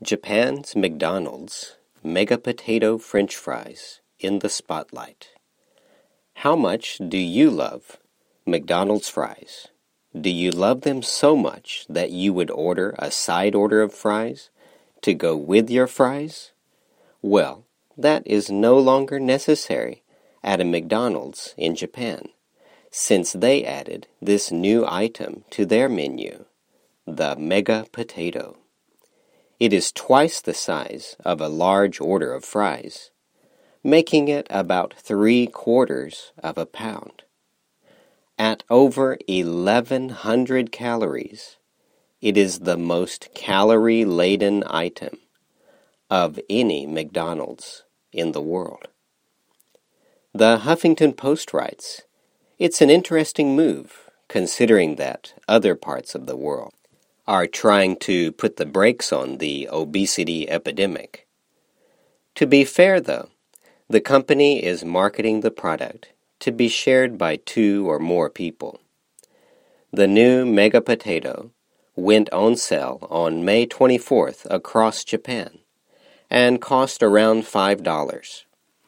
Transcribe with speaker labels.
Speaker 1: Japan's McDonald's Mega Potato French Fries in the spotlight. How much do you love McDonald's fries? Do you love them so much that you would order a side order of fries to go with your fries? Well, that is no longer necessary at a McDonald's in Japan, since they added this new item to their menu, the Mega Potato. It is twice the size of a large order of fries, making it about 3/4 of a pound. At over 1,100 calories, it is the most calorie-laden item of any McDonald's in the world. The Huffington Post writes, "It's an interesting move, considering that other parts of the world are trying to put the brakes on the obesity epidemic. To be fair, though, the company is marketing the product to be shared by 2 or more people. The new Mega Potato went on sale on May 24th across Japan and cost around $5.